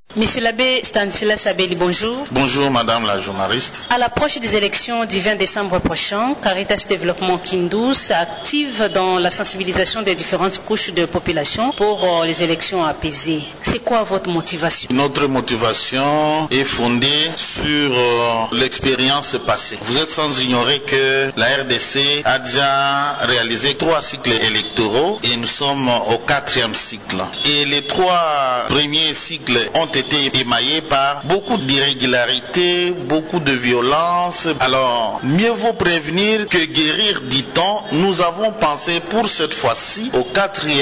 Monsieur l'abbé Stanislas Abeli, bonjour. Bonjour madame la journaliste. À l'approche des élections du 20 décembre prochain, Caritas Développement Kindu s'active dans la sensibilisation des différentes couches de population pour les élections apaisées. C'est quoi votre motivation? Notre motivation est fondée sur l'expérience passée. Vous êtes sans ignorer que la RDC a déjà réalisé 3 cycles électoraux et nous sommes au 4e cycle. Et les 3 premiers cycles ont été émaillés par beaucoup d'irrégularités, beaucoup de violence. Alors, mieux vaut prévenir que guérir, dit-on. Nous avons pensé pour cette fois-ci, au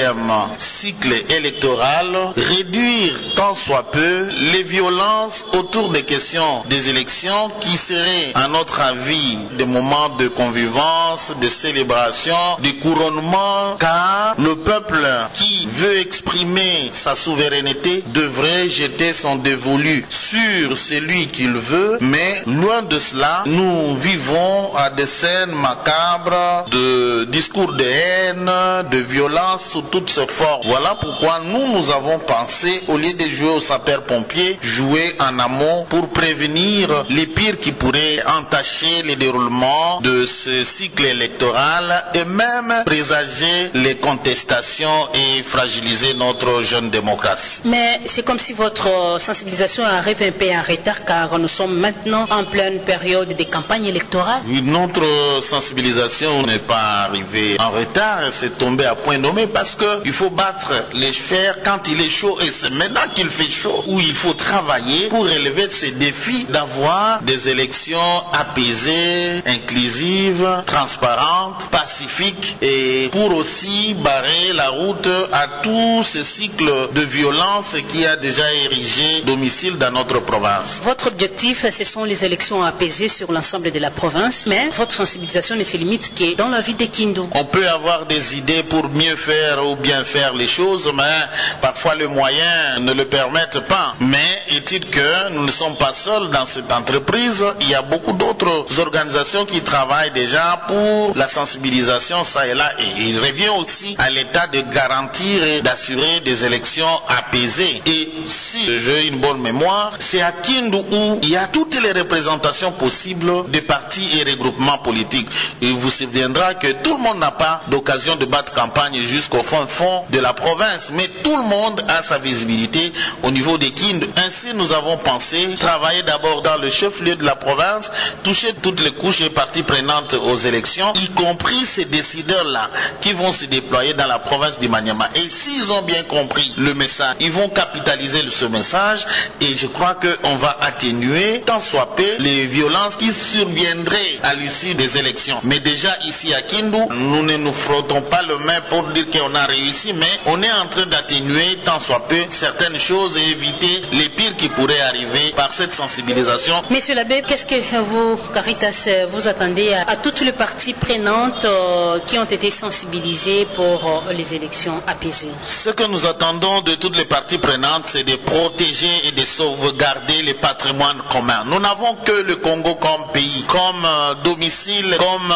4e cycle électoral, réduire tant soit peu les violences autour des questions des élections qui seraient, à notre avis, des moments de convivence, de célébration, de couronnement, car le peuple qui veut exprimer sa souveraineté devrait jeter son dévolu sur celui qu'il veut, mais loin de cela, nous vivons à des scènes macabres de discours de haine, de violence sous toutes ses formes. Voilà pourquoi nous avons pensé, au lieu de jouer au sapeur-pompier, jouer en amont pour prévenir les pires qui pourraient entacher le déroulement de ce cycle électoral et même présager les contestations et fragiliser notre jeune démocratie. Mais c'est comme si votre sensibilisation arrive un peu en retard car nous sommes maintenant en pleine période de campagne électorale. Oui, notre sensibilisation n'est pas arrivée en retard, c'est tombé à point nommé parce qu'il faut battre les fers quand il est chaud et c'est maintenant qu'il fait chaud où il faut travailler pour relever ces défis d'avoir des élections apaisées, inclusives, transparentes, pacifiques et pour aussi barrer la route à tout ce cycle de violence qui a déjà érigé domicile dans notre province. Votre objectif, ce sont les élections apaisées sur l'ensemble de la province, mais votre sensibilisation ne se limite que dans la vie de Kindu. On peut avoir des idées pour mieux faire ou bien faire les choses, mais parfois les moyens ne le permettent pas. Mais est-il que nous ne sommes pas seuls dans cette entreprise, il y a beaucoup d'autres organisations qui travaillent déjà pour la sensibilisation ça et là. Et il revient aussi à l'État de garantir et d'assurer des élections apaisées. Et si j'ai une bonne mémoire, c'est à Kindu où il y a toutes les représentations possibles des partis et regroupements politiques. Il vous souviendra que tout le monde n'a pas d'occasion de battre campagne jusqu'au fond de la province, mais tout le monde a sa visibilité au niveau des Kindu. Ainsi, nous avons pensé travailler d'abord dans le chef-lieu de la province, toucher toutes les couches et parties prenantes aux élections, y compris ces décideurs-là qui vont se déployer dans la province du Maniema. Et s'ils ont bien compris le message, ils vont capitaliser ce message et je crois qu'on va atténuer tant soit peu les violences qui surviendraient à l'issue des élections. Mais déjà ici à Kindu, nous ne nous frottons pas le main pour dire qu'on a réussi, mais on est en train d'atténuer tant soit peu certaines choses et éviter les pires qui pourraient arriver par cette sensibilisation. Monsieur l'abbé, qu'est-ce que vous, Caritas, vous attendez à toutes les parties prenantes qui ont été sensibilisées pour les élections apaisées? Ce que nous attendons de toutes les parties prenantes, c'est de protéger et de sauvegarder les patrimoines communs. Nous n'avons que le Congo comme pays, comme domicile, comme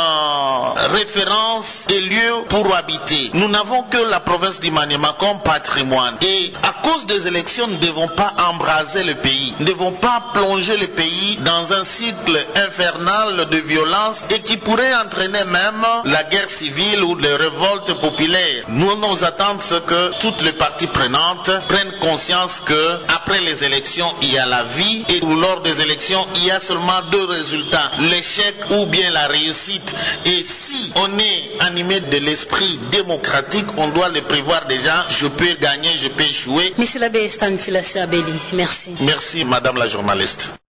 référence et lieu pour habiter. Nous n'avons que la province du Maniema comme patrimoine. Et à cause des élections, nous ne devons pas embraser le pays. Nous ne devons pas plonger le pays dans un cycle infernal de violence et qui pourrait entraîner même la guerre civile ou les révoltes populaires. Nous attendons que toutes les parties prenantes prennent conscience que après les élections, il y a la vie et lors des élections, il y a seulement 2 résultats, l'échec ou bien la réussite. Et si on est animé de l'esprit démocratique, on doit le prévoir déjà, je peux gagner, je peux échouer. Monsieur l'abbé Stanislas Abeli, merci. Merci madame la journaliste.